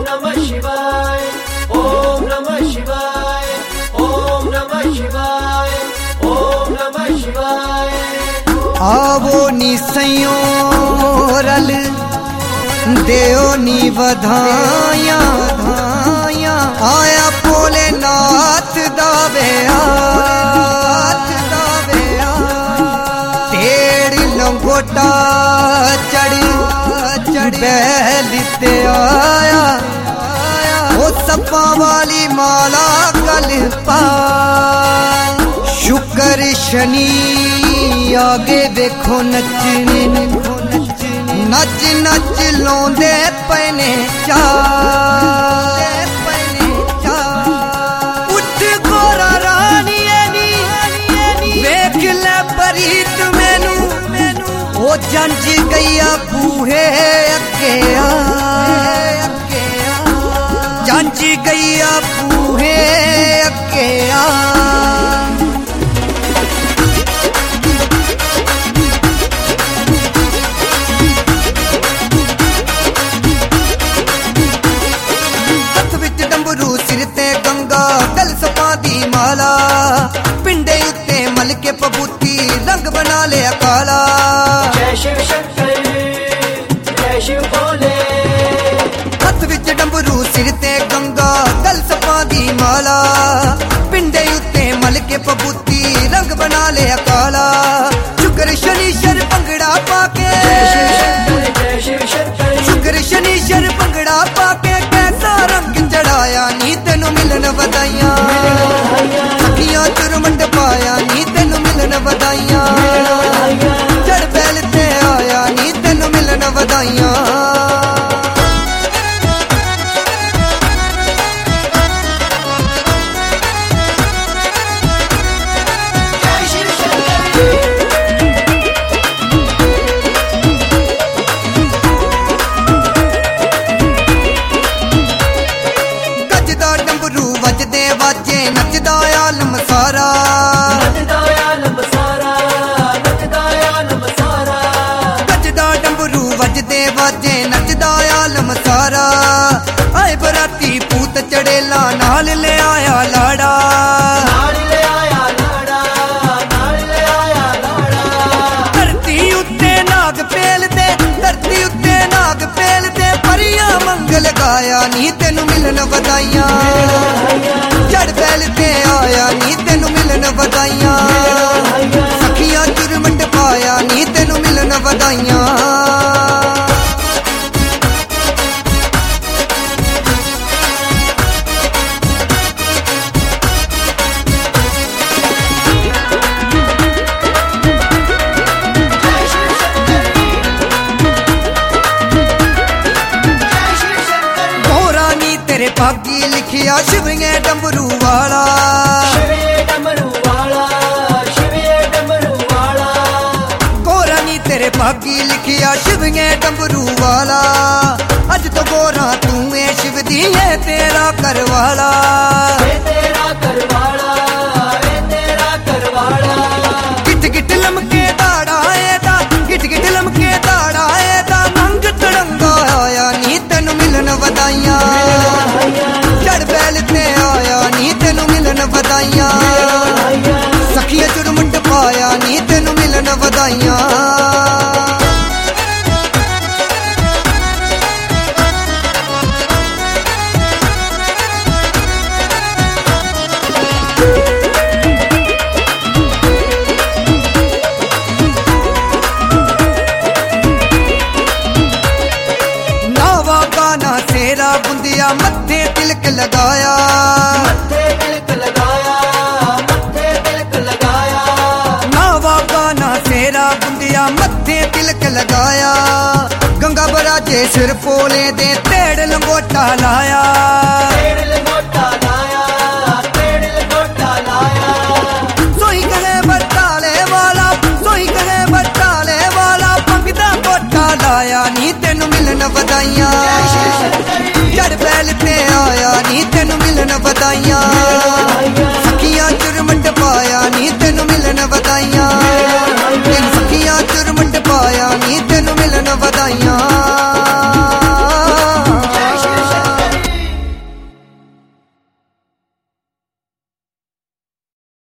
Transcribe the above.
नमः शिवाय, ओम नमः शिवाय, ओम नमः शिवाय, ओम नमः शिवाय। आवो नी संयोरल देओ नी बधाइयां धाइयां, आया भोलेनाथ दा बेहाथ दा बेहाथ। तेरी लंगोटा चढ़ी बैल ते आया, ओ सप्पा वाली माला गल पा। शुक्र शनि आगे देखो नचने नच नच लौंदे पैने चाल। उठ गोरा रानी वेख ले परीत मैनू, ओ जंज गईया बूहे अगे आ, जंज गईया बूहे अगे आ। माला पिंडे उत्ते मल के पबूती रंग बना लिया काला। जय शिव शंकर जय शिव भोले। हथ विच डंबरू सिर ते गंगा गल सपा दी माला, पिंडे उत्ते मल के पबूती रंग बना लिया काला। शुक्र शनीश्वर भंगड़ा पाके, शुक्र शनीश्वर भंगड़ा पाके कैसा रंग चढ़ाया नी तेनू मिलन बधाइयां। सखियां चुरमंड पाया नी तेनू मिलन बधाइयां। चढ़ बैल ते आया नी तेनू मिलन बधाइयां। गजदा डंबरू वजदे वाजे नचदा आलम सारा, नचदा आलम सारा, नचदा आलम सारा। गजदा डंबरू वजदे वाजे नचदा आलम सारा। आए बराती पूत चढ़ेला नाल ले आया लाड़ा, नाल ले आया लाड़ा, नाल ले आया लाड़ा। धरती उत्ते नाग पेल दे, धरती उत्ते नाग पेल दे परियां मंगल गाया नी तेनू मिलन बधाइयां। चढ़ बैल ते आया नी तेनू मिलन बधाइयां। सखियां चुरमंड पाया नी तेनू मिलन बधाइयां। तेरे भागी लिखिया शिवये डमरू वाला, शिवये डमरू वाला, शिवये डमरू वाला। गोरा नी तेरे भागी लिखिया शिवये डमरू वाला। अज तो गोरा तू है शिव दी है तेरा करवाला, तेरा करवाला, तेरा करवाला। गिट गिट लमके दाड़ा एदा, गिट गिट लमके दाड़ा एदा। नंग तड़ंगा आया नी तेनू मिलन बधाइयां। चढ़ बैल ते आया नी तेनू मिलन बधाइयां। सखियां चुरमुंड पाया नी तेनू मिलन बधाइयां। नावा गाना तेरा बुंदिया मत्थे तिलक लगाया, मत्थे तिलक लगाया, मत्थे तिलक लगाया। नावा गाना तेरा बुंदिया मत्थे तिलक लगाया। गंगा बराजे सिर पोले दे तेड़ लंगोटा लाया, तेड़ लंगोटा लाया, तेड़ लंगोटा लाया। सोही कहे बटाले वाला, सोही कहे बटाले वाला। पंगदा गोटा लाया नी तेनू मिलन बधाइयां। चढ़ बैल ते आया नी तेनू मिलन बधाइयां।